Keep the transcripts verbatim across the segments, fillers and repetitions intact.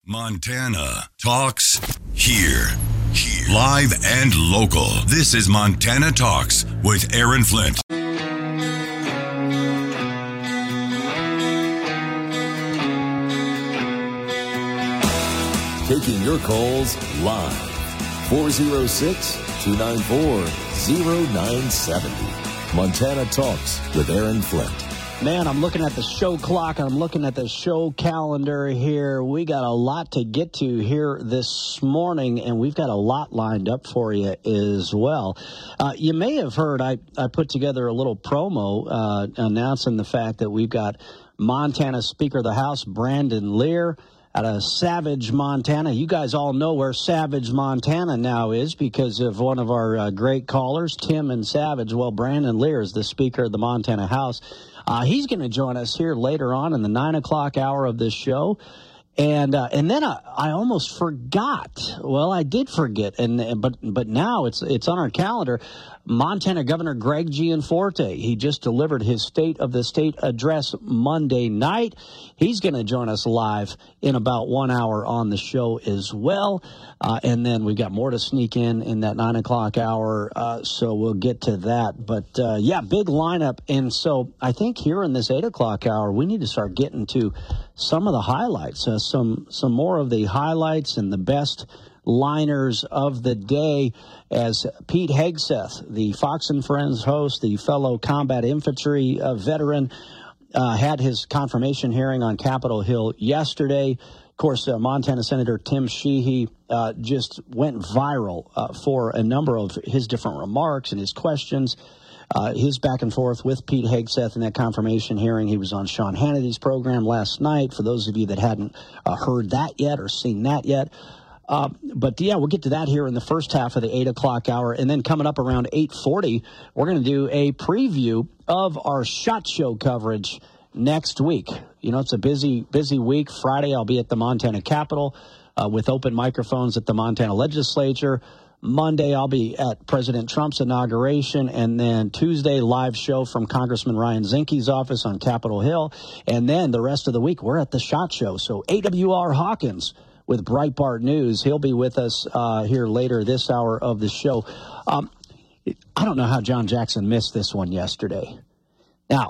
Montana Talks here. Here. Live and local. This is Montana Talks with Aaron Flint. Taking your calls live. four oh six, two nine four, oh nine seven oh. Montana Talks with Aaron Flint. Man, I'm looking at the show clock. I'm looking at the show calendar here. We got a lot to get to here this morning, and we've got a lot lined up for you as well. Uh, you may have heard I, I put together a little promo uh, announcing the fact that we've got Montana Speaker of the House, Brandon Lear, out of Savage, Montana. You guys all know where Savage, Montana now is because of one of our uh, great callers, Tim and Savage. Well, Brandon Lear is the Speaker of the Montana House. Uh, he's going to join us here later on in the nine o'clock hour of this show. And uh, and then I, I almost forgot. Well, I did forget, and but but now it's it's on our calendar. Montana Governor Greg Gianforte. He just delivered his State of the State address Monday night. He's going to join us live in about one hour on the show as well. Uh, and then we've got more to sneak in in that nine o'clock hour, uh, so we'll get to that. But, uh, yeah, big lineup. And so I think here in this eight o'clock hour, we need to start getting to some of the highlights, uh, some some more of the highlights and the best liners of the day, as Pete Hegseth, the Fox and Friends host, the fellow combat infantry uh, veteran, uh, had his confirmation hearing on Capitol Hill yesterday. Of course, uh, Montana Senator Tim Sheehy uh, just went viral uh, for a number of his different remarks and his questions. Uh, his back and forth with Pete Hegseth in that confirmation hearing. He was on Sean Hannity's program last night, for those of you that hadn't uh, heard that yet or seen that yet. Uh, but, yeah, we'll get to that here in the first half of the eight o'clock hour. And then coming up around eight forty, we're going to do a preview of our SHOT Show coverage next week. You know, it's a busy, busy week. Friday, I'll be at the Montana Capitol uh, with open microphones at the Montana Legislature. Monday, I'll be at President Trump's inauguration. And then Tuesday, live show from Congressman Ryan Zinke's office on Capitol Hill. And then the rest of the week, we're at the SHOT Show. So A W R Hawkins with Breitbart News. He'll be with us uh, here later this hour of the show. Um, I don't know how John Jackson missed this one yesterday. Now,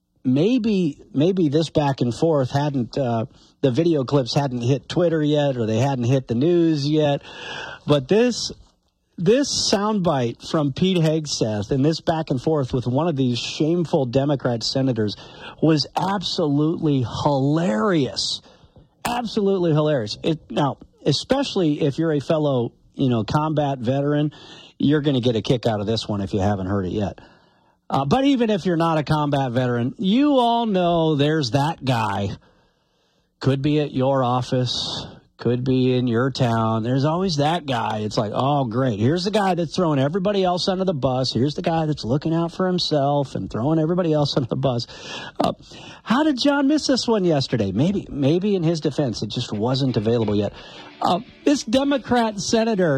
maybe maybe this back and forth hadn't, uh, the video clips hadn't hit Twitter yet, or they hadn't hit the news yet. But this this soundbite from Pete Hegseth and this back and forth with one of these shameful Democrat senators was absolutely hilarious. Absolutely hilarious. It, now, especially if you're a fellow, you know, combat veteran, you're going to get a kick out of this one if you haven't heard it yet. Uh, but even if you're not a combat veteran, you all know there's that guy. Could be at your office, could be in your town. There's always that guy. It's like, oh, great. Here's the guy that's throwing everybody else under the bus. Here's the guy that's looking out for himself and throwing everybody else under the bus. Uh, how did John miss this one yesterday? Maybe, maybe in his defense, it just wasn't available yet. Uh, this Democrat senator,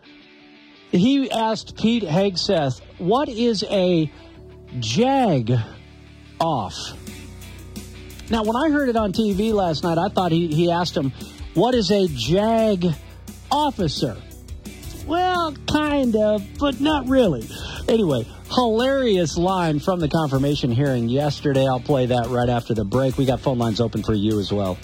he asked Pete Hegseth, what is a jag off? Now, when I heard it on T V last night, I thought he, he asked him, what is a JAG officer? Well, kind of, but not really. Anyway, hilarious line from the confirmation hearing yesterday. I'll play that right after the break. We got phone lines open for you as well.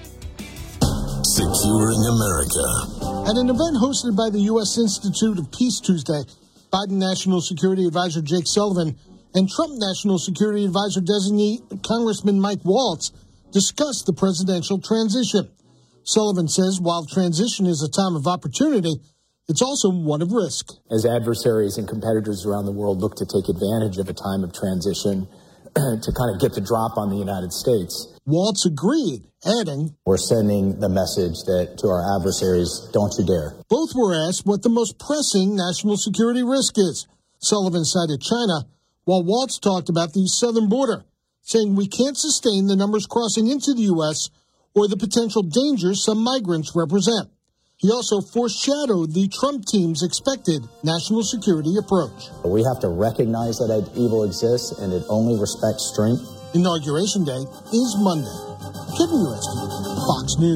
Securing America. At an event hosted by the U S Institute of Peace Tuesday, Biden National Security Advisor Jake Sullivan and Trump National Security Advisor designee Congressman Mike Waltz discussed the presidential transition. Sullivan says while transition is a time of opportunity, it's also one of risk. As adversaries and competitors around the world look to take advantage of a time of transition to kind of get the drop on the United States. Waltz agreed, adding, we're sending the message that to our adversaries, don't you dare. Both were asked what the most pressing national security risk is. Sullivan cited China, while Waltz talked about the southern border, saying we can't sustain the numbers crossing into the U S or the potential dangers some migrants represent. He also foreshadowed the Trump team's expected national security approach. We have to recognize that evil exists, and it only respects strength. Inauguration Day is Monday. Kevin U S T, Fox News.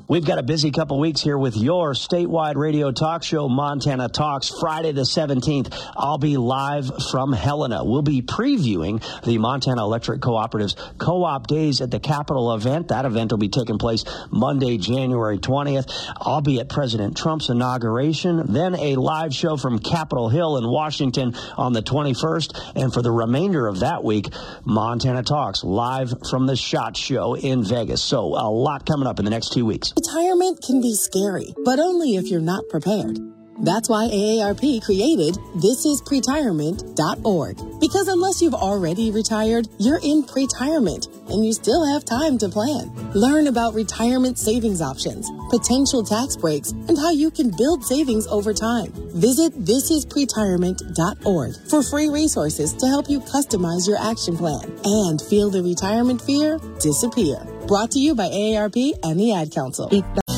We've got a busy couple weeks here with your statewide radio talk show, Montana Talks, Friday the seventeenth. I'll be live from Helena. We'll be previewing the Montana Electric Cooperative's Co-op Days at the Capitol event. That event will be taking place Monday, January twentieth. I'll be at President Trump's inauguration, then a live show from Capitol Hill in Washington on the twenty-first. And for the remainder of that week, Montana Talks live from the SHOT Show in Vegas. So a lot coming up in the next two weeks. Retirement can be scary, but only if you're not prepared. That's why A A R P created this is pretirement dot org. Because unless you've already retired, you're in pretirement, and you still have time to plan. Learn about retirement savings options, potential tax breaks, and how you can build savings over time. Visit this is pretirement dot org for free resources to help you customize your action plan and feel the retirement fear disappear. Brought to you by A A R P and the Ad Council.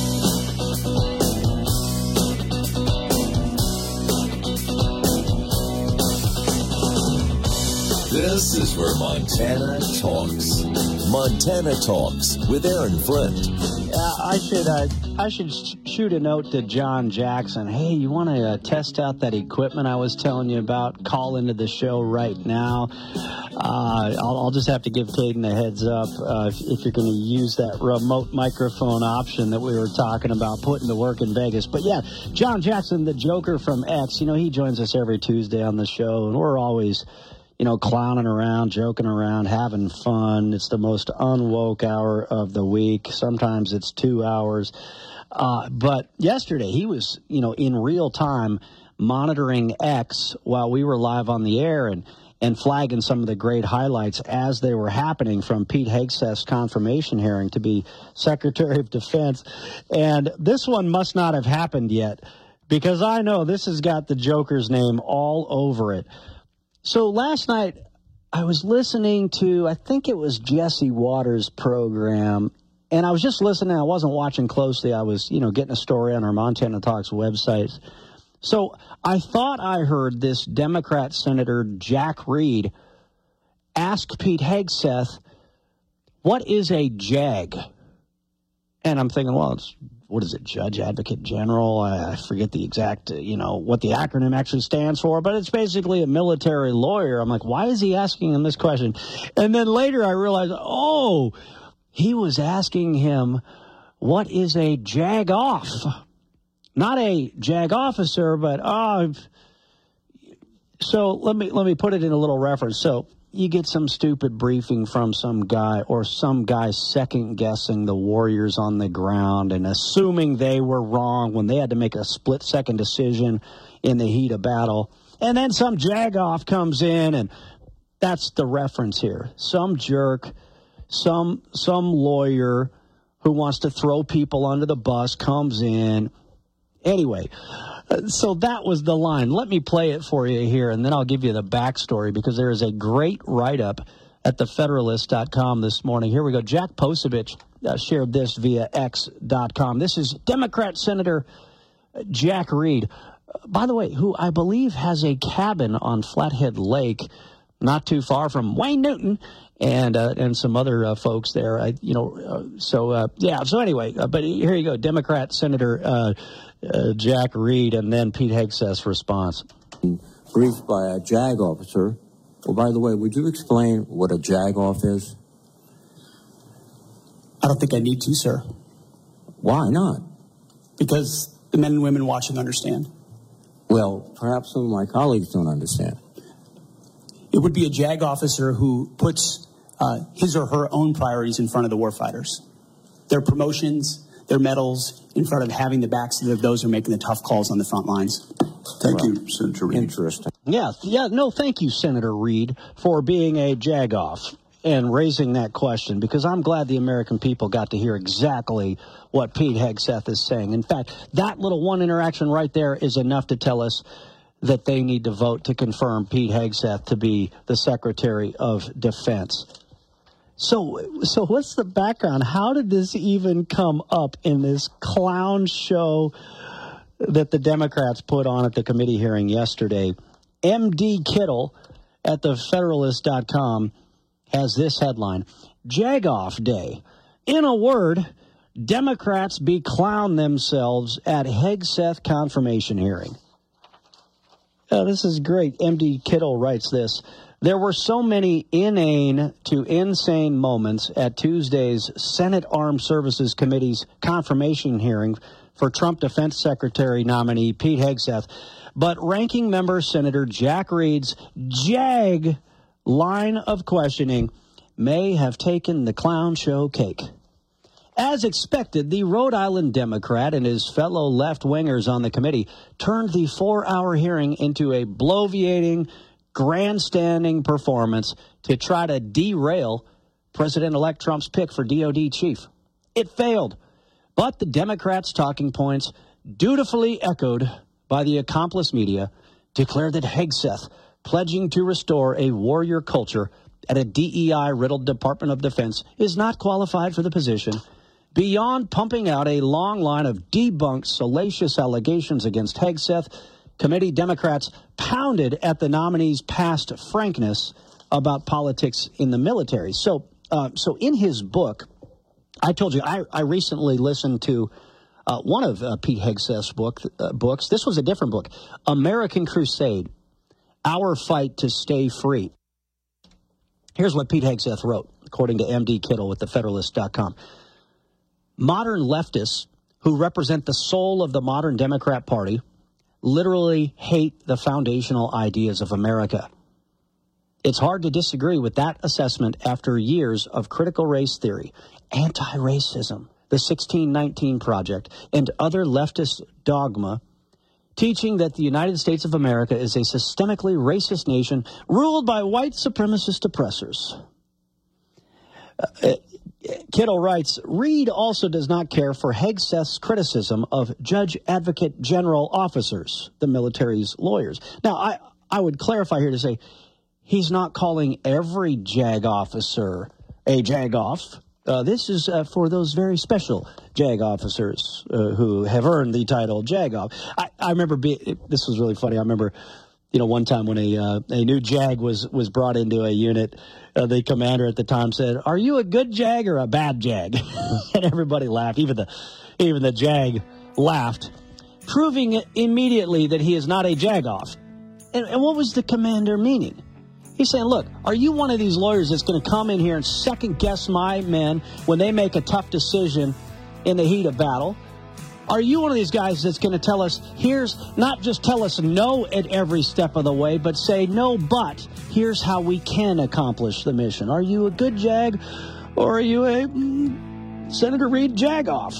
This is where Montana talks. Montana Talks with Aaron Flint. Uh, I should uh, I should sh- shoot a note to John Jackson. Hey, you want to uh, test out that equipment I was telling you about? Call into the show right now. Uh, I'll, I'll just have to give Caden a heads up uh, if, if you're going to use that remote microphone option that we were talking about putting to work in Vegas. But yeah, John Jackson, the Joker from X, you know, he joins us every Tuesday on the show, and we're always, you know, clowning around, joking around, having fun. It's the most unwoke hour of the week. Sometimes it's two hours. Uh, but yesterday he was, you know, in real time monitoring X while we were live on the air and, and flagging some of the great highlights as they were happening from Pete Hegseth's confirmation hearing to be Secretary of Defense. And this one must not have happened yet, because I know this has got the Joker's name all over it. So last night, I was listening to, I think it was Jesse Waters' program, and I was just listening. I wasn't watching closely. I was, you know, getting a story on our Montana Talks website. So I thought I heard this Democrat Senator Jack Reed ask Pete Hegseth, what is a JAG? And I'm thinking, well, it's, what is it, Judge Advocate General? I forget the exact, you know, what the acronym actually stands for, but it's basically a military lawyer. I'm like, why is he asking him this question? And then later I realized, oh, he was asking him, what is a JAG off? Not a JAG officer, but, uh, so let me, let me put it in a little reference. So you get some stupid briefing from some guy, or some guy second-guessing the warriors on the ground and assuming they were wrong when they had to make a split-second decision in the heat of battle. And then some jagoff comes in, and that's the reference here. Some jerk, some some lawyer who wants to throw people under the bus comes in. Anyway, so that was the line. Let me play it for you here, and then I'll give you the backstory, because there is a great write-up at the federalist dot com this morning. Here we go. Jack Posevich uh, shared this via X dot com. This is Democrat Senator Jack Reed, uh, by the way, who I believe has a cabin on Flathead Lake, not too far from Wayne Newton and uh, and some other uh, folks there. I, you know, uh, so uh, yeah. So anyway, uh, but here you go, Democrat Senator Uh, Uh, Jack Reed, and then Pete Hegseth's response. Briefed by a JAG officer. Well, by the way, would you explain what a JAG off is? I don't think I need to, sir. Why not? Because the men and women watching understand. Well, perhaps some of my colleagues don't understand. It would be a JAG officer who puts uh, his or her own priorities in front of the warfighters. Their promotions, their medals, in front of having the backs of those who are making the tough calls on the front lines. Thank well, you, Senator Reed. Interesting. Yeah, yeah, no, thank you, Senator Reed, for being a jagoff and raising that question, because I'm glad the American people got to hear exactly what Pete Hegseth is saying. In fact, that little one interaction right there is enough to tell us that they need to vote to confirm Pete Hegseth to be the Secretary of Defense. So, so what's the background? How did this even come up in this clown show that the Democrats put on at the committee hearing yesterday? M D Kittle at the federalist dot com has this headline: Jagoff Day. In a word, Democrats beclown themselves at Hegseth confirmation hearing. Oh, this is great. M D Kittle writes this. There were so many inane to insane moments at Tuesday's Senate Armed Services Committee's confirmation hearing for Trump Defense Secretary nominee Pete Hegseth, but Ranking Member Senator Jack Reed's JAG line of questioning may have taken the clown show cake. As expected, the Rhode Island Democrat and his fellow left-wingers on the committee turned the four-hour hearing into a bloviating, grandstanding performance to try to derail President-elect Trump's pick for D O D chief. It failed, but the Democrats' talking points, dutifully echoed by the accomplice media, declared that Hegseth, pledging to restore a warrior culture at a D E I-riddled Department of Defense, is not qualified for the position. Beyond pumping out a long line of debunked, salacious allegations against Hegseth, committee Democrats pounded at the nominee's past frankness about politics in the military. So, uh, so in his book, I told you, I, I recently listened to uh, one of uh, Pete Hegseth's book, uh, books. This was a different book, American Crusade, Our Fight to Stay Free. Here's what Pete Hegseth wrote, according to M D Kittle with the Federalist dot com. Modern leftists who represent the soul of the modern Democrat Party literally hate the foundational ideas of America. It's hard to disagree with that assessment after years of critical race theory, anti-racism, the sixteen nineteen Project, and other leftist dogma teaching that the United States of America is a systemically racist nation ruled by white supremacist oppressors. Uh, Kittle writes, Reed also does not care for Hegseth's criticism of Judge Advocate General officers, the military's lawyers. Now, I, I would clarify here to say he's not calling every JAG officer a JAG-off. Uh, this is uh, for those very special JAG officers uh, who have earned the title JAG-off. I, I remember, be, this was really funny, I remember, you know, one time when a uh, a new JAG was, was brought into a unit, uh, the commander at the time said, "Are you a good JAG or a bad JAG?" And everybody laughed. Even the even the JAG laughed, proving immediately that he is not a JAG-off. And, and what was the commander meaning? He's saying, look, are you one of these lawyers that's going to come in here and second-guess my men when they make a tough decision in the heat of battle? Are you one of these guys that's going to tell us, here's, not just tell us no at every step of the way, but say, no, but here's how we can accomplish the mission? Are you a good JAG, or are you a mm, Senator Reed JAG-off?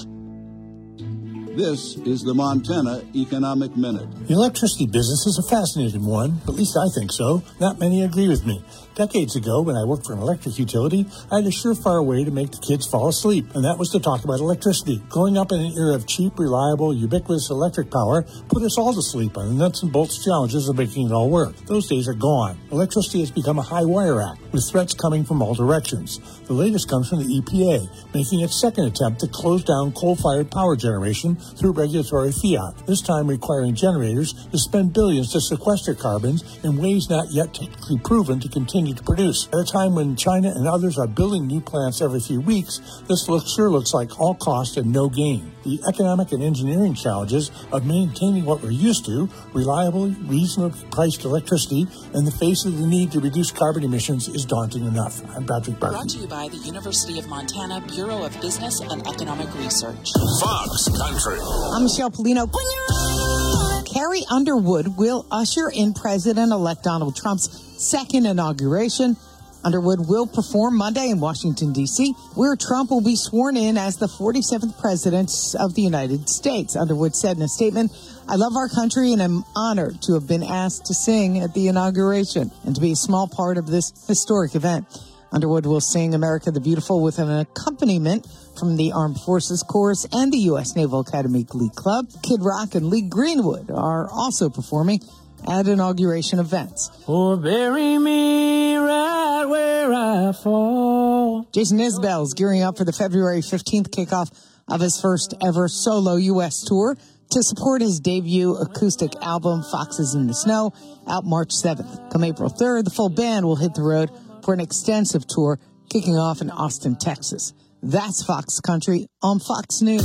This is the Montana Economic Minute. The electricity business is a fascinating one, at least I think so. Not many agree with me. Decades ago, when I worked for an electric utility, I had a surefire way to make the kids fall asleep, and that was to talk about electricity. Growing up in an era of cheap, reliable, ubiquitous electric power put us all to sleep on the nuts and bolts challenges of making it all work. Those days are gone. Electricity has become a high-wire act, with threats coming from all directions. The latest comes from the E P A, making its second attempt to close down coal-fired power generation through regulatory fiat, this time requiring generators to spend billions to sequester carbons in ways not yet technically proven to continue to produce. At a time when China and others are building new plants every few weeks, this look sure looks like all cost and no gain. The economic and engineering challenges of maintaining what we're used to, reliable, reasonably priced electricity, in the face of the need to reduce carbon emissions is daunting enough. I'm Patrick Barton. Brought to you by the University of Montana Bureau of Business and Economic Research. Fox Country. I'm Michelle Polino. Carrie Underwood will usher in President-elect Donald Trump's second inauguration. Underwood will perform Monday in Washington, D C, where Trump will be sworn in as the forty-seventh president of the United States. Underwood said in a statement, "I love our country and I'm honored to have been asked to sing at the inauguration and to be a small part of this historic event." Underwood will sing America the Beautiful with an accompaniment from the Armed Forces Chorus and the U S Naval Academy Glee Club. Kid Rock and Lee Greenwood are also performing at inauguration events. Oh, bury me right where I fall. Jason Isbell is gearing up for the February fifteenth kickoff of his first ever solo U S tour to support his debut acoustic album, Foxes in the Snow, out March seventh. Come April third, the full band will hit the road for an extensive tour kicking off in Austin, Texas. That's Fox Country on Fox News.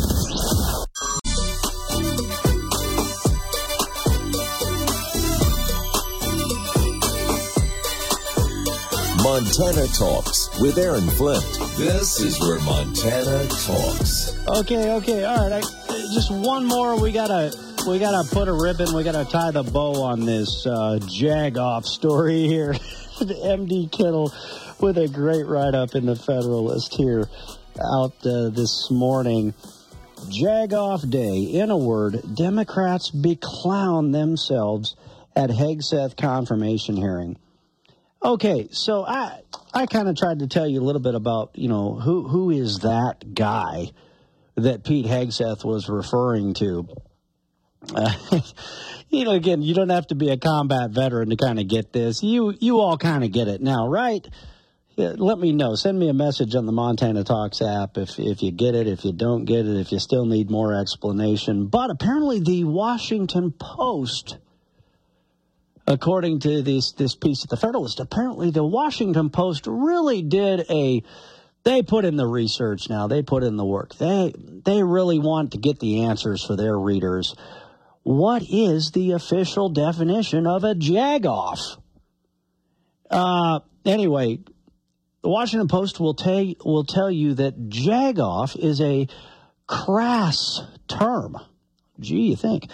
Montana Talks with Aaron Flint. This is where Montana talks. Okay, okay, all right. I, just one more. We gotta, we gotta put a ribbon. We gotta tie the bow on this uh, Jagoff story here. M D Kittle with a great write-up in the Federalist here out uh, this morning. Jagoff Day. In a word, Democrats beclown themselves at Hegseth confirmation hearing. Okay, so I I kind of tried to tell you a little bit about, you know, who who is that guy that Pete Hegseth was referring to. Uh, you know, again, you don't have to be a combat veteran to kind of get this. You you all kind of get it now, right? Yeah, let me know. Send me a message on the Montana Talks app if if you get it, if you don't get it, if you still need more explanation. But apparently the Washington Post, according to this this piece at the Federalist, apparently the Washington Post really did a, they put in the research now. They put in the work. They they really want to get the answers for their readers. What is the official definition of a jagoff? Uh, anyway, the Washington Post will tell will tell you that jagoff is a crass term. Gee, you think?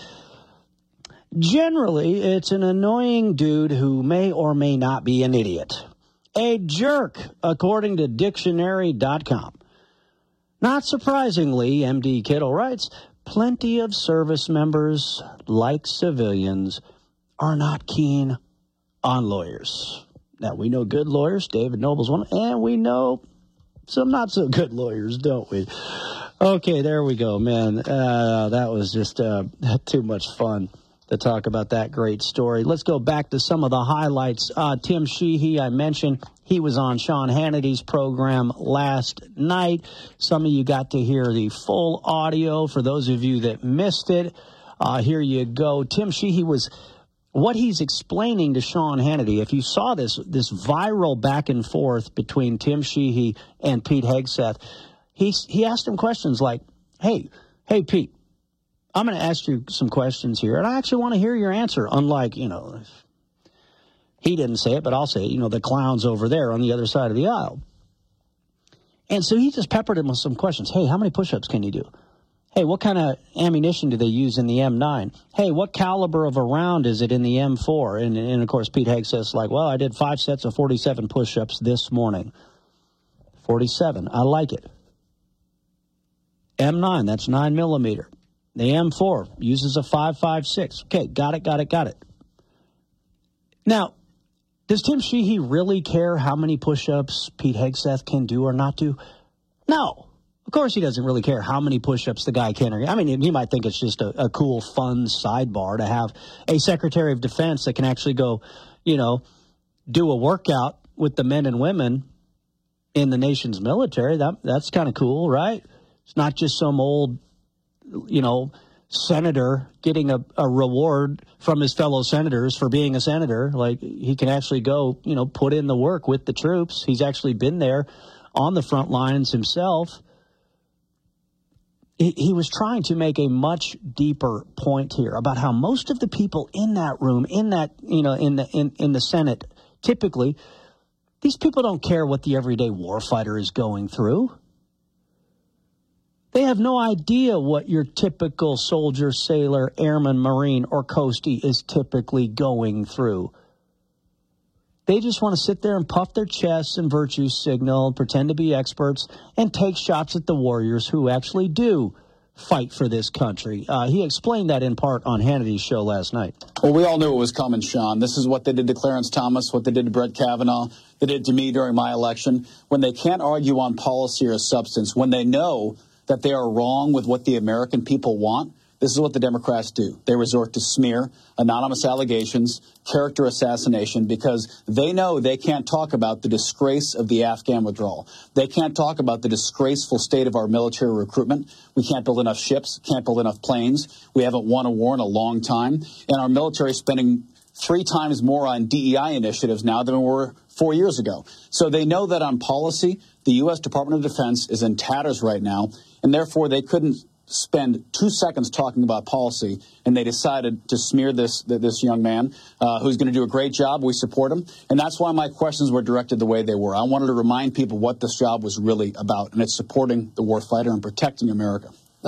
Generally, it's an annoying dude who may or may not be an idiot. A jerk, according to dictionary dot com. Not surprisingly, M D Kittle writes, plenty of service members, like civilians, are not keen on lawyers. Now, we know good lawyers. David Noble's one, and we know some not so good lawyers, don't we? Okay, there we go, man. Uh, that was just uh, too much fun to talk about that great story. Let's go back to some of the highlights. Uh, Tim Sheehy, I mentioned, he was on Sean Hannity's program last night. Some of you got to hear the full audio. For those of you that missed it, uh, here you go. Tim Sheehy was, what he's explaining to Sean Hannity, if you saw this, this viral back and forth between Tim Sheehy and Pete Hegseth, he, he asked him questions like, hey, hey, Pete, I'm going to ask you some questions here, and I actually want to hear your answer, unlike, you know, he didn't say it, but I'll say it, you know, the clown's over there on the other side of the aisle. And so he just peppered him with some questions. Hey, how many push-ups can you do? Hey, what kind of ammunition do they use in the M nine? Hey, what caliber of a round is it in the M four? And, and of course, Pete Hegseth's like, well, I did five sets of forty-seven push-ups this morning. forty-seven, I like it. M nine, that's nine millimeter. The M four uses a five five six. Okay, got it, got it, got it. Now, does Tim Sheehy really care how many push-ups Pete Hegseth can do or not do? No. Of course he doesn't really care how many push-ups the guy can. I mean, he might think it's just a, a cool, fun sidebar to have a Secretary of Defense that can actually go, you know, do a workout with the men and women in the nation's military. That That's kind of cool, right? It's not just some old, you know, senator getting a, a reward from his fellow senators for being a senator. Like, he can actually go, you know, put in the work with the troops. He's actually been there on the front lines himself. He, he was trying to make a much deeper point here about how most of the people in that room, in that, you know, in the in, in the Senate, typically, these people don't care what the everyday warfighter is going through. They have no idea what your typical soldier, sailor, airman, Marine, or Coastie is typically going through. They just want to sit there and puff their chests and virtue signal, pretend to be experts, and take shots at the warriors who actually do fight for this country. Uh, he explained that in part on Hannity's show last night. Well, we all knew it was coming, Sean. This is what they did to Clarence Thomas, what they did to Brett Kavanaugh, they did to me during my election. When they can't argue on policy or substance, when they know that they are wrong with what the American people want, this is what the Democrats do. They resort to smear, anonymous allegations, character assassination, because they know they can't talk about the disgrace of the Afghan withdrawal. They can't talk about the disgraceful state of our military recruitment. We can't build enough ships, can't build enough planes. We haven't won a war in a long time. And our military spending three times more on D E I initiatives now than we were four years ago. So they know that on policy, the U S Department of Defense is in tatters right now, and therefore they couldn't spend two seconds talking about policy, and they decided to smear this this young man uh, who's going to do a great job. We support him, and that's why my questions were directed the way they were. I wanted to remind people what this job was really about, and it's supporting the warfighter and protecting America.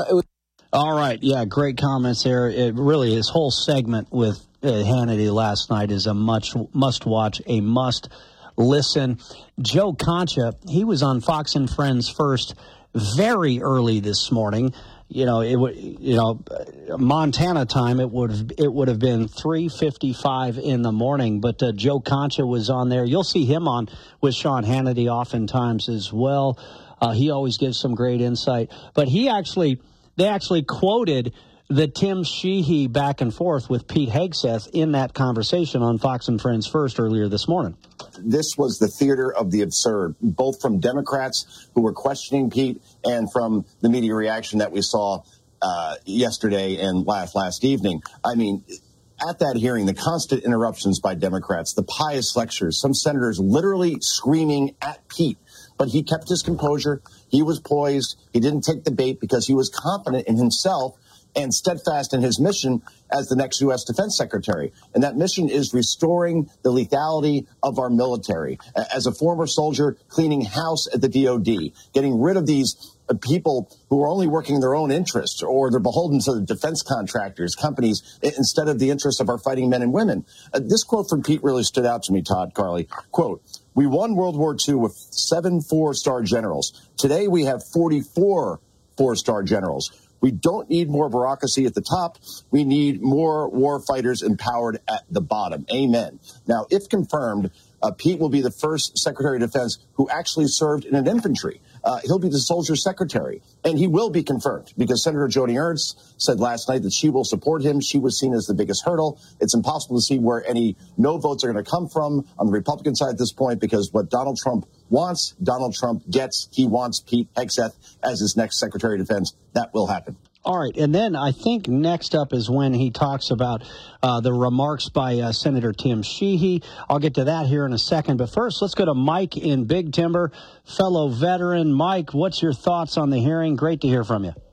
All right, yeah, great comments there. It really, his whole segment with uh, Hannity last night is a much must-watch, a must-listen. Joe Concha, he was on Fox and Friends First very early this morning. You know, it would. You know, Montana time. It would. It would have been three fifty-five in the morning. But uh, Joe Concha was on there. You'll see him on with Sean Hannity oftentimes as well. Uh, he always gives some great insight. But he actually, they actually quoted the Tim Sheehy back and forth with Pete Hegseth in that conversation on Fox and Friends First earlier this morning. This was the theater of the absurd, both from Democrats who were questioning Pete and from the media reaction that we saw uh, yesterday and last last evening. I mean, at that hearing, the constant interruptions by Democrats, the pious lectures, some senators literally screaming at Pete. But he kept his composure. He was poised. He didn't take the bait because he was confident in himself and steadfast in his mission as the next U S Defense Secretary. And that mission is restoring the lethality of our military. As a former soldier, cleaning house at the D O D, getting rid of these people who are only working in their own interests, or they're beholden to the defense contractors, companies, instead of the interests of our fighting men and women. Uh, this quote from Pete really stood out to me, Todd, Carly. Quote, "We won World War Two with seven four-star generals. Today we have forty-four four-star generals. We don't need more bureaucracy at the top. We need more war fighters empowered at the bottom." Amen. Now, if confirmed, uh, Pete will be the first Secretary of Defense who actually served in an infantry. Uh, he'll be the soldier secretary, and he will be confirmed because Senator Joni Ernst said last night that she will support him. She was seen as the biggest hurdle. It's impossible to see where any no votes are going to come from on the Republican side at this point, because what Donald Trump wants, Donald Trump gets. He wants Pete Hegseth as his next Secretary of Defense. That will happen. All right, and then I think next up is when he talks about uh, the remarks by uh, Senator Tim Sheehy. I'll get to that here in a second, but first let's go to Mike in Big Timber, fellow veteran. Mike, what's your thoughts on the hearing? Great to hear from you.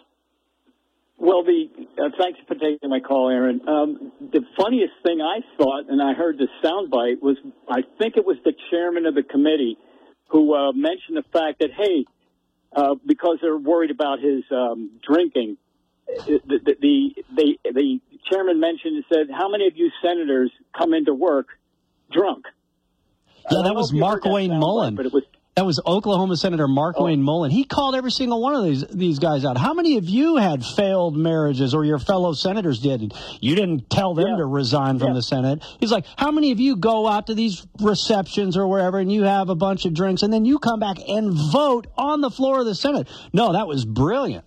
Well, the uh, thanks for taking my call, Aaron. Um, the funniest thing I thought, and I heard the soundbite, was I think it was the chairman of the committee who uh, mentioned the fact that, hey, Uh, because they're worried about his um, drinking. The, the, the, the, the chairman mentioned and said, how many of you senators come into work drunk? Yeah, that was Mark Wayne Mullen. But it was That was Oklahoma Senator Mark oh. Wayne Mullen. He called every single one of these these guys out. How many of you had failed marriages, or your fellow senators did? You didn't tell them yeah. to resign from yeah. the Senate. He's like, how many of you go out to these receptions or wherever and you have a bunch of drinks and then you come back and vote on the floor of the Senate? No, that was brilliant.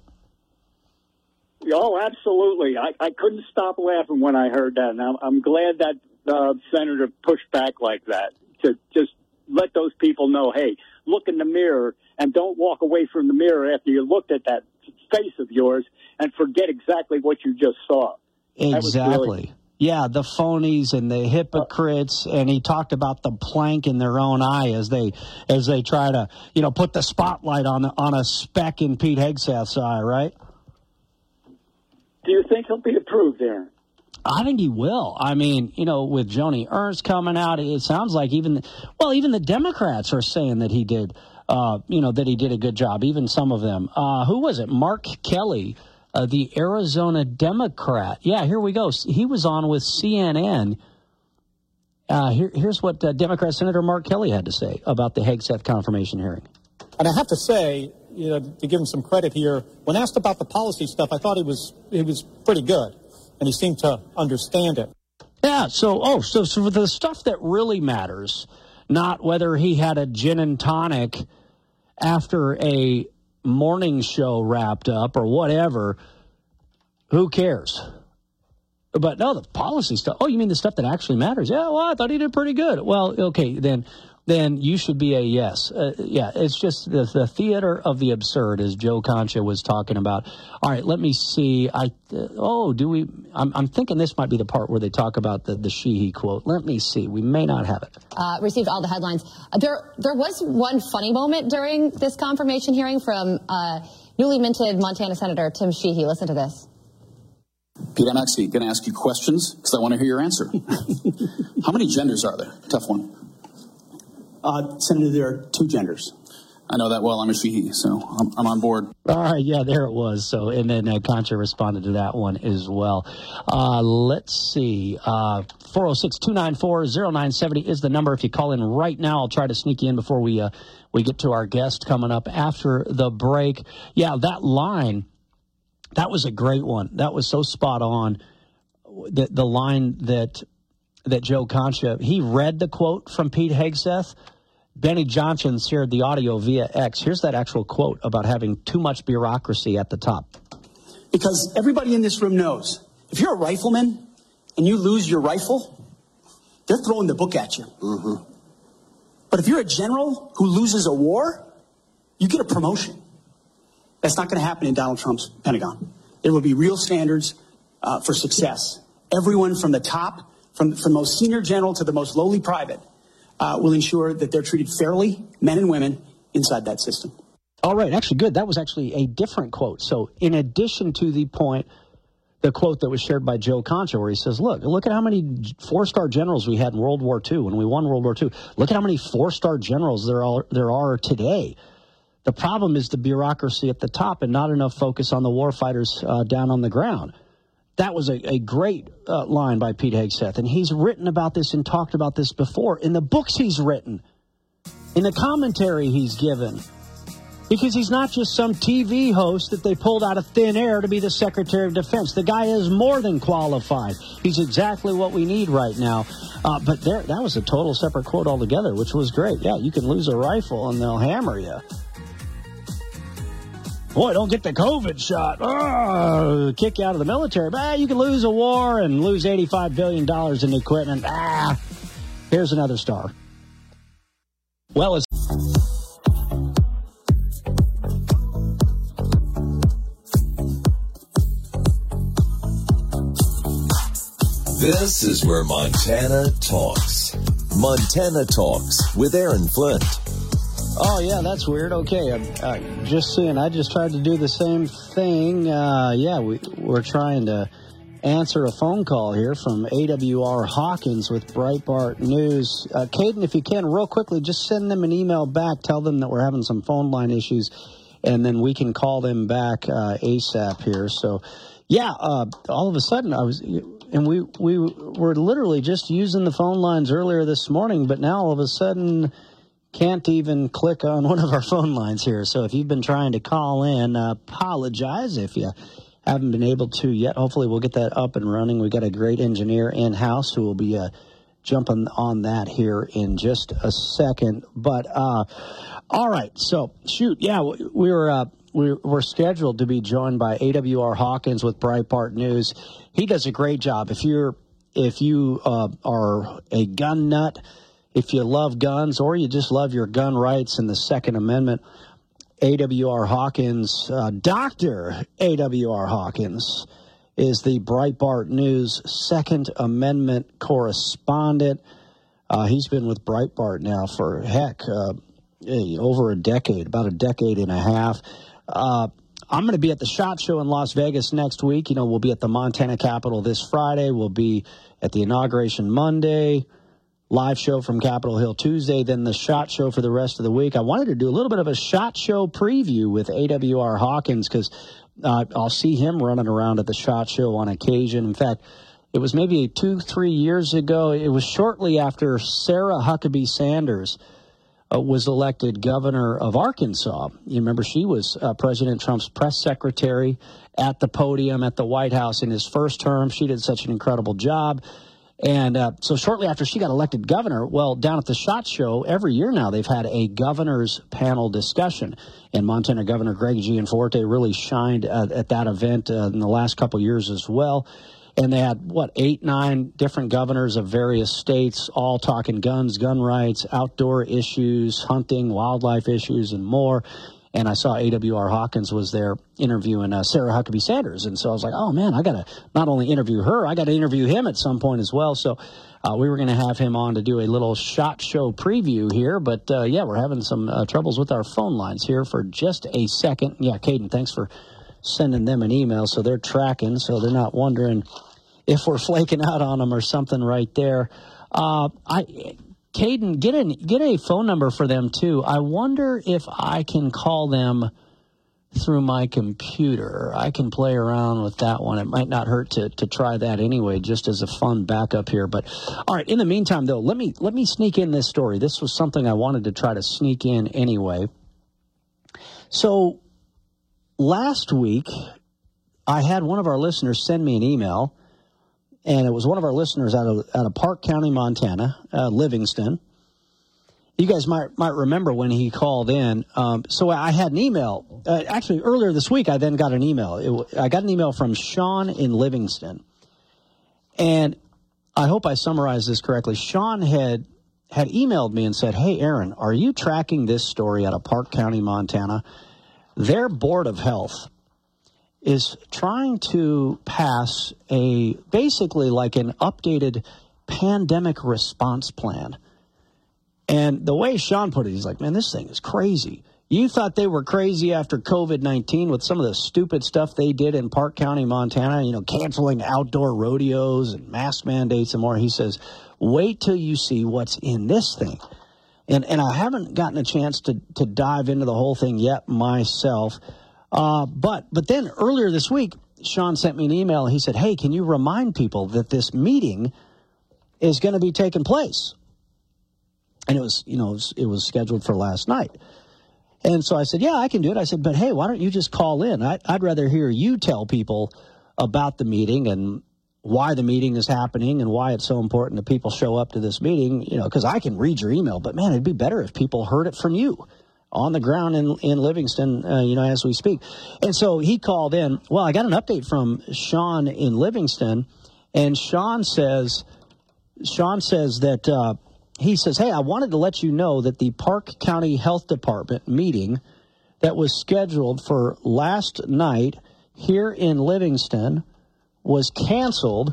Oh, absolutely. I, I couldn't stop laughing when I heard that. And I'm, I'm glad that uh, Senator pushed back like that to just let those people know, hey, look in the mirror and don't walk away from the mirror after you looked at that face of yours and forget exactly what you just saw. Exactly. Yeah, the phonies and the hypocrites, and he talked about the plank in their own eye as they as they try to, you know, put the spotlight on on a speck in Pete Hegseth's eye, right? Do you think he'll be approved, Aaron? I think he will. I mean, you know, with Joni Ernst coming out, it sounds like even, well, even the Democrats are saying that he did, uh, you know, that he did a good job, even some of them. Uh, who was it? Mark Kelly, uh, the Arizona Democrat. Yeah, here we go. He was on with C N N. Uh, here, here's what uh, Democrat Senator Mark Kelly had to say about the Hegseth confirmation hearing. And I have to say, you know, to give him some credit here, when asked about the policy stuff, I thought he was he was pretty good. And he seemed to understand it. Yeah, so, oh, so, so for the stuff that really matters, not whether he had a gin and tonic after a morning show wrapped up or whatever, who cares? But no, the policy stuff, oh, you mean the stuff that actually matters? Yeah, well, I thought he did pretty good. Well, okay, then then you should be a yes. Uh, yeah, it's just the, the theater of the absurd, as Joe Concha was talking about. All right, let me see. I uh, oh, do we? I'm, I'm thinking this might be the part where they talk about the the Sheehy quote. Let me see. We may not have it. Uh, received all the headlines. Uh, there, there was one funny moment during this confirmation hearing from uh, newly minted Montana Senator Tim Sheehy. Listen to this. Pete, I'm actually going to ask you questions because I want to hear your answer. How many genders are there? Tough one. Uh, Senator, there are two genders. I know that well. I'm a Sheehy, so I'm, I'm on board. All right, yeah, there it was. So, and then uh, Concha responded to that one as well. Uh, let's see. Uh, four oh six, two nine four, oh nine seven oh is the number. If you call in right now, I'll try to sneak you in before we uh, we get to our guest coming up after the break. Yeah, that line, that was a great one. That was so spot on. The, the line that... that Joe Concha, he read the quote from Pete Hegseth. Benny Johnson shared the audio via X. Here's that actual quote about having too much bureaucracy at the top. Because everybody in this room knows, if you're a rifleman and you lose your rifle, they're throwing the book at you. Mm-hmm. But if you're a general who loses a war, you get a promotion. That's not going to happen in Donald Trump's Pentagon. There will be real standards uh, for success. Everyone from the top, From, from the most senior general to the most lowly private, uh, will ensure that they're treated fairly, men and women, inside that system. All right, actually good. That was actually a different quote. So in addition to the point, the quote that was shared by Joe Concha, where he says, look, look at how many four-star generals we had in World War Two when we won World War Two. Look at how many four-star generals there are, there are today. The problem is the bureaucracy at the top and not enough focus on the warfighters uh, down on the ground. That was a, a great uh, line by Pete Hegseth, and he's written about this and talked about this before in the books he's written, in the commentary he's given, because he's not just some T V host that they pulled out of thin air to be the Secretary of Defense. The guy is more than qualified. He's exactly what we need right now. Uh, but there, that was a total separate quote altogether, which was great. Yeah, you can lose a rifle and they'll hammer you. Boy, don't get the COVID shot. Oh, kick you out of the military. Ah, you can lose a war and lose eighty-five billion dollars in equipment. Ah, here's another star. Well, it's... This is where Montana talks. Montana Talks with Aaron Flint. Oh, yeah, that's weird. Okay, I'm uh, just seeing. I just tried to do the same thing. Uh, yeah, we, we're trying to answer a phone call here from A W R Hawkins with Breitbart News. Uh, Caden, if you can, real quickly, just send them an email back. Tell them that we're having some phone line issues, and then we can call them back uh, ASAP here. So, yeah, uh, all of a sudden I was... And we, we were literally just using the phone lines earlier this morning, but now all of a sudden... can't even click on one of our phone lines here. So if you've been trying to call in, uh, apologize if you haven't been able to yet. Hopefully we'll get that up and running. We've got a great engineer in-house who will be uh, jumping on that here in just a second. But, uh, all right. So, shoot, yeah, we were, uh, we were scheduled to be joined by A W R Hawkins with Breitbart News. He does a great job. If you're, if you uh, are a gun nut, if you love guns or you just love your gun rights and the Second Amendment, A W R Hawkins, uh, Doctor A W R Hawkins, is the Breitbart News Second Amendment correspondent. Uh, he's been with Breitbart now for, heck, uh, over a decade, about a decade and a half. Uh, I'm going to be at the SHOT Show in Las Vegas next week. You know, we'll be at the Montana Capitol this Friday. We'll be at the inauguration Monday. Live show from Capitol Hill Tuesday, then the SHOT Show for the rest of the week. I wanted to do a little bit of a SHOT Show preview with A W R Hawkins because uh, I'll see him running around at the SHOT Show on occasion. In fact, it was maybe two, three years ago. It was shortly after Sarah Huckabee Sanders uh, was elected governor of Arkansas. You remember she was uh, President Trump's press secretary at the podium at the White House in his first term. She did such an incredible job. And uh, so shortly after she got elected governor, well, down at the SHOT Show, every year now they've had a governor's panel discussion. And Montana Governor Greg Gianforte really shined uh, at that event uh, in the last couple years as well. And they had, what, eight, nine different governors of various states all talking guns, gun rights, outdoor issues, hunting, wildlife issues, and more. And I saw A W R Hawkins was there interviewing uh, Sarah Huckabee Sanders. And so I was like, oh, man, I got to not only interview her, I got to interview him at some point as well. So uh, we were going to have him on to do a little SHOT Show preview here. But, uh, yeah, we're having some uh, troubles with our phone lines here for just a second. Yeah, Caden, thanks for sending them an email. So they're tracking, so they're not wondering if we're flaking out on them or something right there. Uh, I... Caden, get a, get a phone number for them, too. I wonder if I can call them through my computer. I can play around with that one. It might not hurt to, to try that anyway, just as a fun backup here. But, all right, in the meantime, though, let me let me sneak in this story. This was something I wanted to try to sneak in anyway. So last week, I had one of our listeners send me an email. And it was one of our listeners out of out of Park County, Montana, uh, Livingston. You guys might might remember when he called in. Um, so I had an email. Uh, actually, earlier this week, I then got an email. It, I got an email from Sean in Livingston. And I hope I summarized this correctly. Sean had had emailed me and said, hey, Aaron, are you tracking this story out of Park County, Montana? Their Board of Health is trying to pass a basically like an updated pandemic response plan. And the way Sean put it, he's like, man, this thing is crazy. You thought they were crazy after COVID nineteen with some of the stupid stuff they did in Park County, Montana, you know, canceling outdoor rodeos and mask mandates and more. He says, wait till you see what's in this thing. And and I haven't gotten a chance to, to dive into the whole thing yet myself. Uh, but but then earlier this week, Sean sent me an email. He said, hey, can you remind people that this meeting is going to be taking place? And it was, you know, it was, it was scheduled for last night. And so I said, yeah, I can do it. I said, but hey, why don't you just call in? I, I'd rather hear you tell people about the meeting and why the meeting is happening and why it's so important that people show up to this meeting, you know, because I can read your email. But, man, it'd be better if people heard it from you on the ground in, in Livingston, uh, you know, as we speak. And so he called in. Well, I got an update from Sean in Livingston, and Sean says, Sean says that, uh, he says, hey, I wanted to let you know that the Park County Health Department meeting that was scheduled for last night here in Livingston was canceled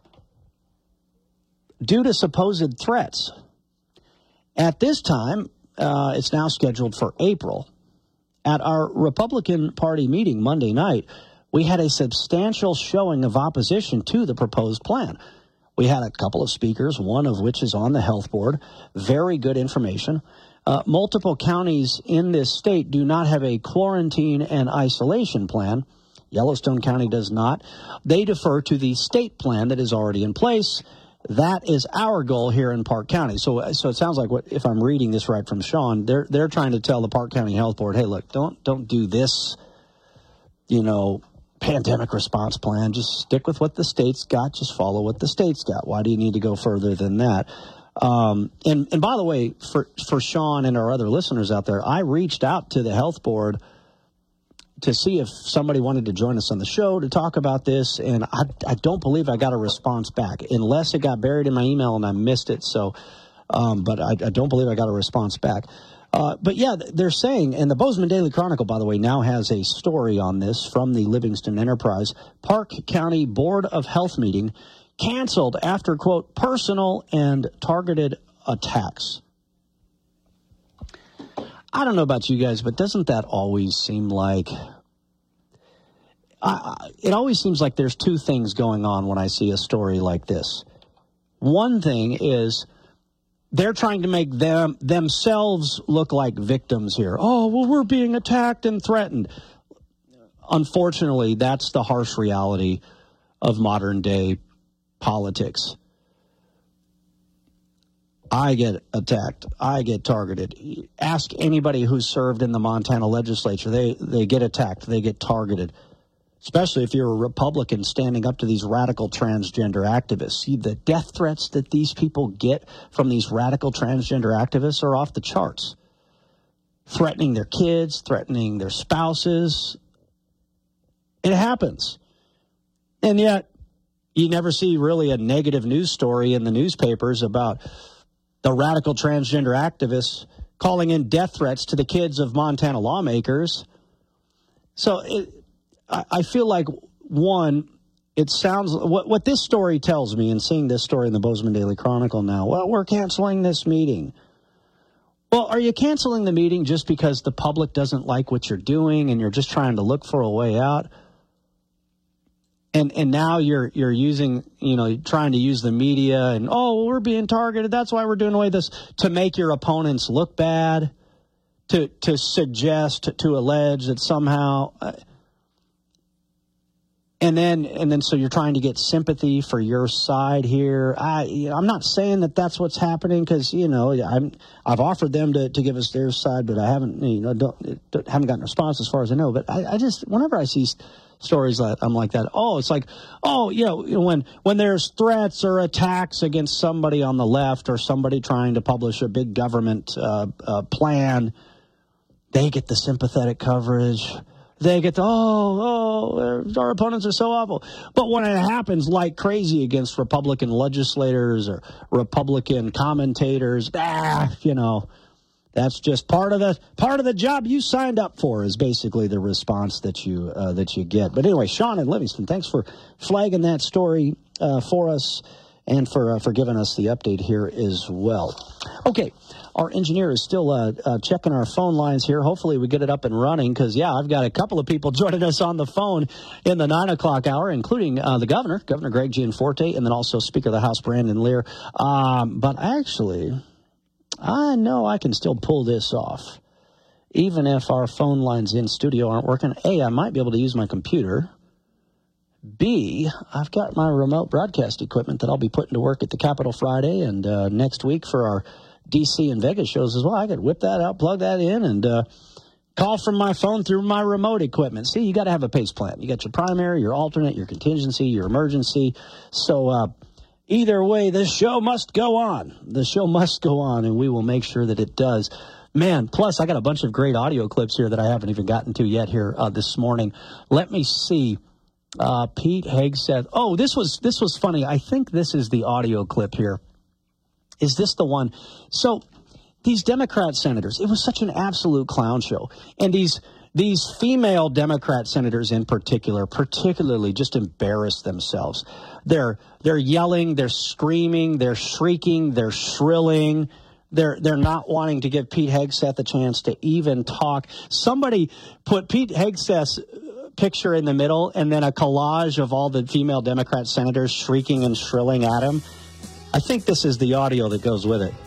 due to supposed threats. At this time, Uh, it's now scheduled for April. At our Republican Party meeting Monday night, we had a substantial showing of opposition to the proposed plan. We had a couple of speakers, one of which is on the health board. Very good information. Uh, multiple counties in this state do not have a quarantine and isolation plan. Yellowstone County does not. They defer to the state plan that is already in place. That is our goal here in Park County. So, so it sounds like, what, if I'm reading this right from Sean, they're they're trying to tell the Park County Health Board, hey, look, don't don't do this, you know, pandemic response plan. Just stick with what the state's got. Just follow what the state's got. Why do you need to go further than that? Um, and and by the way, for for Sean and our other listeners out there, I reached out to the health board to see if somebody wanted to join us on the show to talk about this, and I, I don't believe I got a response back, unless it got buried in my email and I missed it. So, um, but I, I don't believe I got a response back. Uh, but yeah, they're saying, and the Bozeman Daily Chronicle, by the way, now has a story on this from the Livingston Enterprise. Park County Board of Health meeting canceled after, quote, personal and targeted attacks. I don't know about you guys, but doesn't that always seem like, I, it always seems like there's two things going on when I see a story like this. One thing is they're trying to make them themselves look like victims here. Oh, well, we're being attacked and threatened. Unfortunately, that's the harsh reality of modern day politics. I get attacked. I get targeted. Ask anybody who's served in the Montana legislature. They they get attacked. They get targeted, especially if you're a Republican standing up to these radical transgender activists. See, the death threats that these people get from these radical transgender activists are off the charts. Threatening their kids, threatening their spouses. It happens. And yet, You never see really a negative news story in the newspapers about the radical transgender activists calling in death threats to the kids of Montana lawmakers. So it, I, I feel like, one, it sounds, what, what this story tells me, and seeing this story in the Bozeman Daily Chronicle now, well, we're canceling this meeting. Well, are you canceling the meeting just because the public doesn't like what you're doing and you're just trying to look for a way out? And and now you're you're using, you know, trying to use the media and, oh, we're being targeted. That's why we're doing away with this, to make your opponents look bad, to to suggest, to, to allege that somehow. Uh, and then and then so you're trying to get sympathy for your side here. I you know, I'm not saying that that's what's happening, because, you know, I'm I've offered them to, to give us their side, but I haven't you know don't, don't haven't gotten a response as far as I know. But I, I just whenever I see stories that I'm like that. Oh, it's like, oh, you know, when when there's threats or attacks against somebody on the left or somebody trying to publish a big government uh, uh, plan, they get the sympathetic coverage. They get the, oh, oh, our opponents are so awful. But when it happens like crazy against Republican legislators or Republican commentators, ah, you know, that's just part of the part of the job you signed up for, is basically the response that you uh, that you get. But anyway, Sean in Livingston, thanks for flagging that story uh, for us and for uh, for giving us the update here as well. Okay, our engineer is still uh, uh, checking our phone lines here. Hopefully we get it up and running, because, yeah, I've got a couple of people joining us on the phone in the nine o'clock hour, including uh, the governor, Governor Greg Gianforte, and then also Speaker of the House Brandon Lear. Um, but actually, I know I can still pull this off, even if our phone lines in studio aren't working. A, I might be able to use my computer. B, I've got my remote broadcast equipment that I'll be putting to work at the Capitol Friday and uh, next week for our D C and Vegas shows as well. I could whip that out, plug that in, and uh, call from my phone through my remote equipment. See, you got to have a PACE plan. You got your primary, your alternate, your contingency, your emergency. So, uh, either way, this show must go on. The show must go on, and we will make sure that it does. Man, plus I got a bunch of great audio clips here that I haven't even gotten to yet here uh, this morning. Let me see. Uh, Pete Hegseth. Oh, this was this was funny. I think this is the audio clip here. Is this the one? So these Democrat senators, it was such an absolute clown show. And these These female Democrat senators in particular, particularly just embarrass themselves. They're they're yelling, they're screaming, they're shrieking, they're shrilling. They're they're not wanting to give Pete Hegseth a chance to even talk. Somebody put Pete Hegseth's picture in the middle and then a collage of all the female Democrat senators shrieking and shrilling at him. I think this is the audio that goes with it.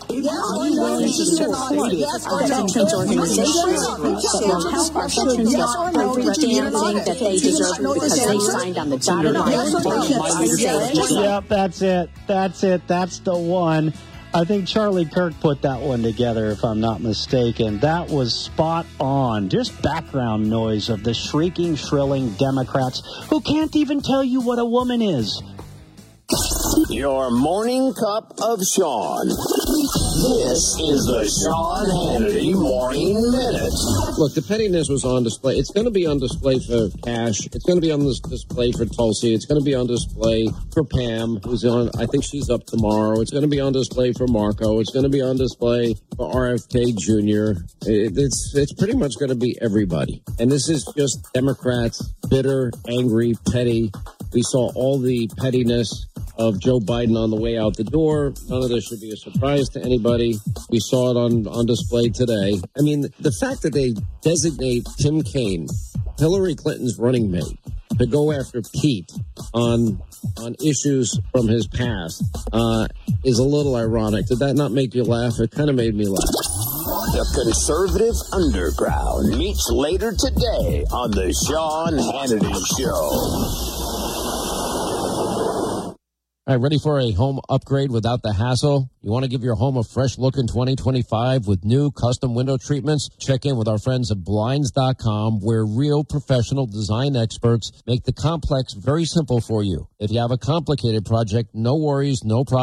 Yep, that's it. That's it. That's the one. I think Charlie Kirk put that one together, if I'm not mistaken. That was spot on. Just background noise of the shrieking, shrilling Democrats who can't even tell you what a woman is. Your morning cup of Sean. This is the Sean Hannity Morning Minute. Look, the pettiness was on display. It's going to be on display for Cash. It's going to be on this display for Tulsi. It's going to be on display for Pam, who's on. I think she's up tomorrow. It's going to be on display for Marco. It's going to be on display for R F K Junior It, it's it's pretty much going to be everybody. And this is just Democrats, bitter, angry, petty. We saw all the pettiness of Joe Biden on the way out the door. None of this should be a surprise to anybody. We saw it on, on display today. I mean, the fact that they designate Tim Kaine, Hillary Clinton's running mate, to go after Pete on on issues from his past uh, is a little ironic. Did that not make you laugh? It kind of made me laugh. The Conservative Underground meets later today on the Sean Hannity Show. All right, ready for a home upgrade without the hassle? You want to give your home a fresh look in twenty twenty-five with new custom window treatments? Check in with our friends at Blinds dot com, where real professional design experts make the complex very simple for you. If you have a complicated project, no worries, no problem.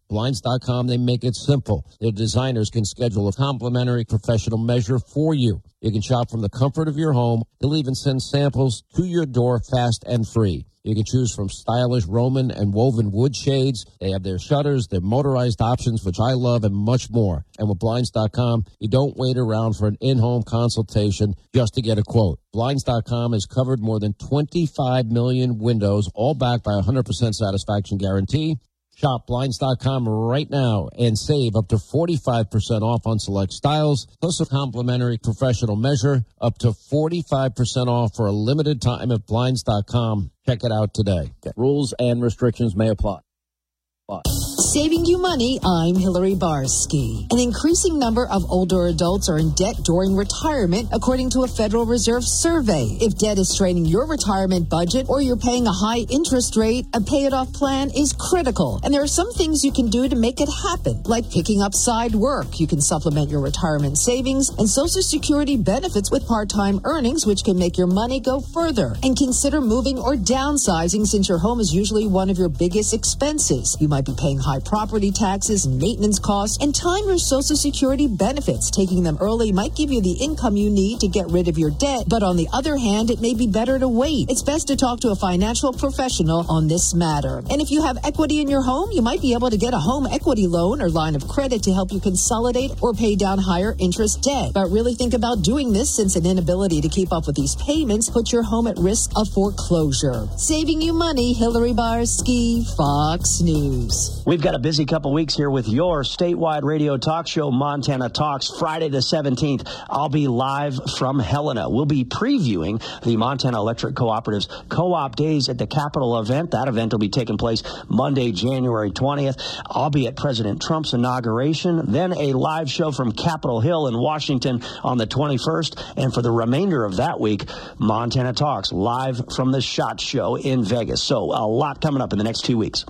Blinds dot com, they make it simple. Their designers can schedule a complimentary professional measure for you. You can shop from the comfort of your home. They'll even send samples to your door fast and free. You can choose from stylish Roman and woven wood shades. They have their shutters, their motorized options, which I love, and much more. And with Blinds dot com, you don't wait around for an in-home consultation just to get a quote. Blinds dot com has covered more than twenty-five million windows, all backed by a one hundred percent satisfaction guarantee. Shop Blinds dot com right now and save up to forty-five percent off on select styles, plus a complimentary professional measure, up to forty-five percent off for a limited time at Blinds dot com. Check it out today. Rules and restrictions may apply. Bye. Saving you money, I'm Hillary Barsky. An increasing number of older adults are in debt during retirement, according to a Federal Reserve survey. If debt is straining your retirement budget or you're paying a high interest rate, a pay-it-off plan is critical. And there are some things you can do to make it happen, like picking up side work. You can supplement your retirement savings and Social Security benefits with part-time earnings, which can make your money go further. And consider moving or downsizing, since your home is usually one of your biggest expenses. You might be paying high property taxes, maintenance costs, and time your Social Security benefits. Taking them early might give you the income you need to get rid of your debt, but on the other hand, it may be better to wait. It's best to talk to a financial professional on this matter. And if you have equity in your home, you might be able to get a home equity loan or line of credit to help you consolidate or pay down higher interest debt. But really think about doing this, since an inability to keep up with these payments puts your home at risk of foreclosure. Saving you money, Hillary Barsky, Fox News. We've got a busy couple weeks here with your statewide radio talk show, Montana Talks. Friday the seventeenth, I'll be live from Helena. We'll be previewing the Montana Electric Cooperative's Co-op Days at the Capitol event. That event will be taking place Monday, January twentieth. I'll be at President Trump's inauguration, then a live show from Capitol Hill in Washington on the twenty-first. And for the remainder of that week, Montana Talks live from the SHOT Show in Vegas. So a lot coming up in the next two weeks.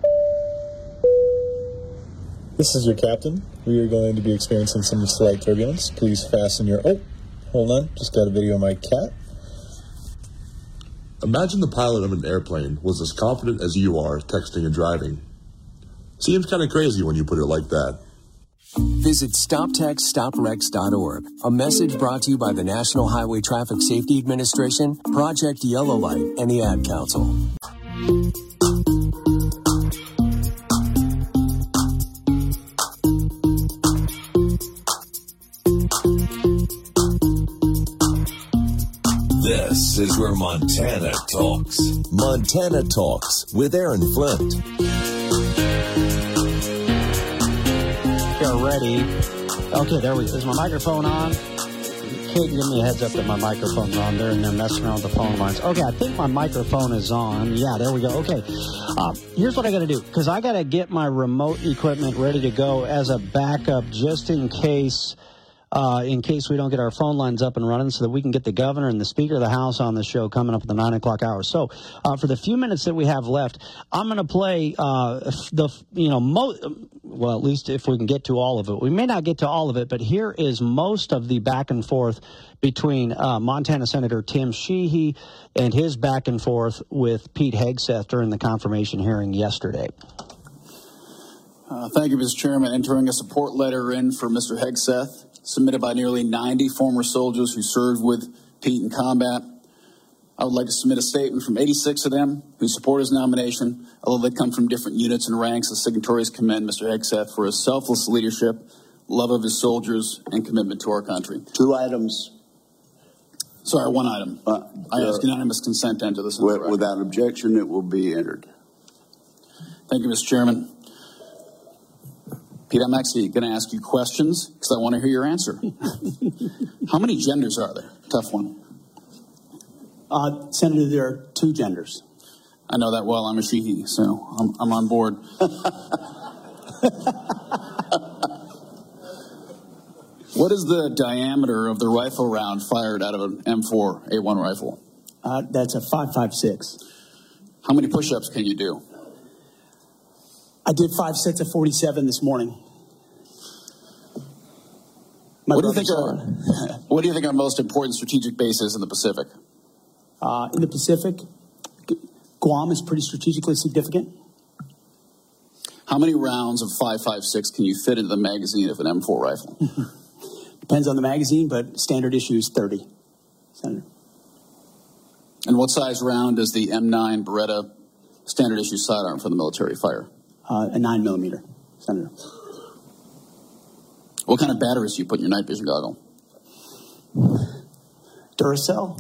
This is your captain. We are going to be experiencing some slight turbulence. Please fasten your... Oh, hold on. Just got a video of my cat. Imagine the pilot of an airplane was as confident as you are texting and driving. Seems kind of crazy when you put it like that. Visit stop text stop wrecks dot org. A message brought to you by the National Highway Traffic Safety Administration, Project Yellow Light, and the Ad Council. This is where Montana talks. Montana Talks with Aaron Flint. You're ready. Okay, there we go. Is my microphone on? Kate, give me a heads up that my microphone's on there, and they're messing around with the phone lines. Okay, I think my microphone is on. Yeah, there we go. Okay. Uh, here's what I got to do, because I got to get my remote equipment ready to go as a backup just in case... Uh, in case we don't get our phone lines up and running, so that we can get the governor and the Speaker of the House on the show coming up at the nine o'clock hour. So uh, for the few minutes that we have left, I'm going to play uh, the, you know, mo- well, at least if we can get to all of it. We may not get to all of it, but here is most of the back and forth between uh, Montana Senator Tim Sheehy and his back and forth with Pete Hegseth during the confirmation hearing yesterday. Uh, thank you, Mister Chairman. Entering a support letter in for Mister Hegseth, submitted by nearly ninety former soldiers who served with Pete in combat. I would like to submit a statement from eighty-six of them who support his nomination, although they come from different units and ranks. The signatories commend Mister Hegseth for his selfless leadership, love of his soldiers, and commitment to our country. Two items. Sorry, one item. Uh, I ask unanimous consent to enter this. With, without objection, it will be entered. Thank you, Mister Chairman. Pete, I'm actually going to ask you questions because I want to hear your answer. How many genders are there? Tough one. Uh, Senator, there are two genders. I know that well. I'm a Sheehy, so I'm, I'm on board. What is the diameter of the rifle round fired out of an M four A one rifle? Uh, that's a five five six. How many push-ups can you do? I did five sets of forty-seven this morning. My what do you think are What do you think are most important strategic bases in the Pacific? Uh, in the Pacific, Guam is pretty strategically significant. How many rounds of five five six can you fit into the magazine of an M four rifle? Depends on the magazine, but standard issue is thirty, Senator. And what size round does the M nine Beretta standard issue sidearm for the military fire? Uh, a nine millimeter, Senator. What kind of batteries do you put in your night vision goggle? Duracell.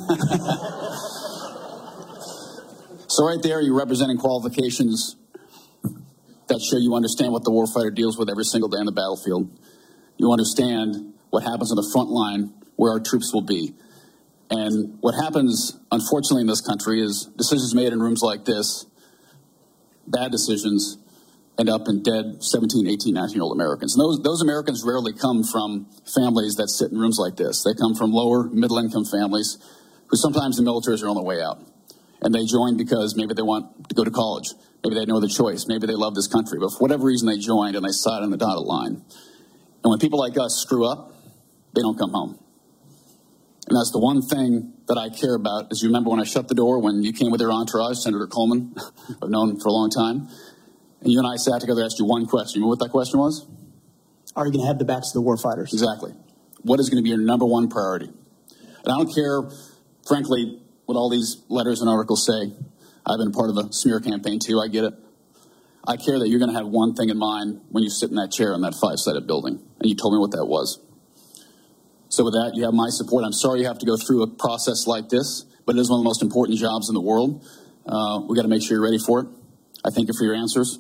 So right there, you're representing qualifications that show you understand what the warfighter deals with every single day on the battlefield. You understand what happens on the front line, where our troops will be. And what happens, unfortunately, in this country is decisions made in rooms like this, bad decisions, end up in dead seventeen, eighteen, nineteen-year-old Americans. And those, those Americans rarely come from families that sit in rooms like this. They come from lower, middle-income families who sometimes the militaries are on the way out. And they join because maybe they want to go to college. Maybe they had no other choice. Maybe they love this country. But for whatever reason, they joined and they sat on the dotted line. And when people like us screw up, they don't come home. And that's the one thing that I care about. As you remember when I shut the door, when you came with your entourage, Senator Coleman, I've known for a long time, and you and I sat together and asked you one question. You remember what that question was? Are you going to have the backs of the warfighters? Exactly. What is going to be your number one priority? And I don't care, frankly, what all these letters and articles say. I've been part of a smear campaign too. I get it. I care that you're going to have one thing in mind when you sit in that chair in that five-sided building. And you told me what that was. So with that, you have my support. I'm sorry you have to go through a process like this, but it is one of the most important jobs in the world. Uh, we got to make sure you're ready for it. I thank you for your answers.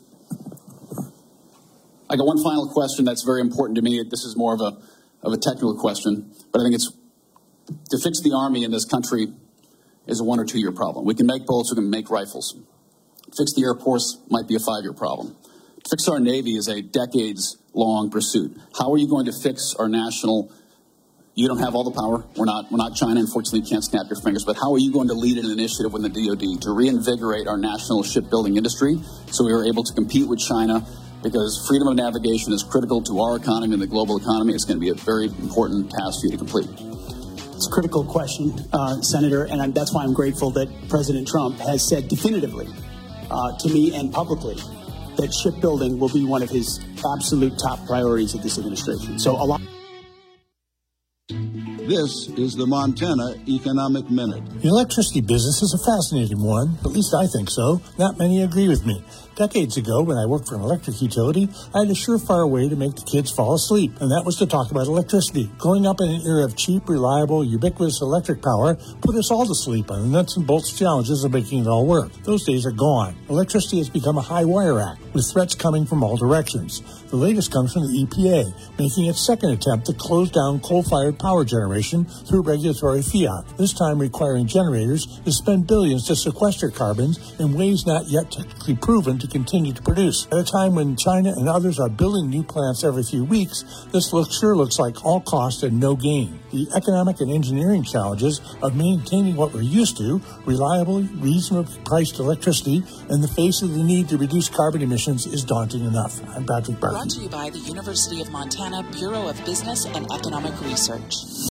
I got one final question that's very important to me. This is more of a of a technical question, but I think it's to fix the Army in this country is a one or two year problem. We can make bullets, we can make rifles. Fix the Air Force might be a five year problem. To fix our Navy is a decades long pursuit. How are you going to fix our national? You don't have all the power. We're not, we're not China. Unfortunately, you can't snap your fingers. But how are you going to lead an initiative within the D O D to reinvigorate our national shipbuilding industry so we are able to compete with China? Because freedom of navigation is critical to our economy and the global economy. It's going to be a very important task for you to complete. It's a critical question, uh, Senator, and I'm, that's why I'm grateful that President Trump has said definitively uh, to me and publicly that shipbuilding will be one of his absolute top priorities of this administration. So a lot. This is the Montana Economic Minute. The electricity business is a fascinating one. At least I think so. Not many agree with me. Decades ago, when I worked for an electric utility, I had a surefire way to make the kids fall asleep, and that was to talk about electricity. Growing up in an era of cheap, reliable, ubiquitous electric power put us all to sleep on the nuts and bolts challenges of making it all work. Those days are gone. Electricity has become a high-wire act, with threats coming from all directions. The latest comes from the E P A, making its second attempt to close down coal-fired power generation through regulatory fiat, this time requiring generators to spend billions to sequester carbons in ways not yet technically proven to continue to produce. At a time when China and others are building new plants every few weeks, this look sure looks like all cost and no gain. The economic and engineering challenges of maintaining what we're used to, reliably, reasonably priced electricity, in the face of the need to reduce carbon emissions is daunting enough. I'm Patrick Barton. Brought to you by the University of Montana Bureau of Business and Economic Research.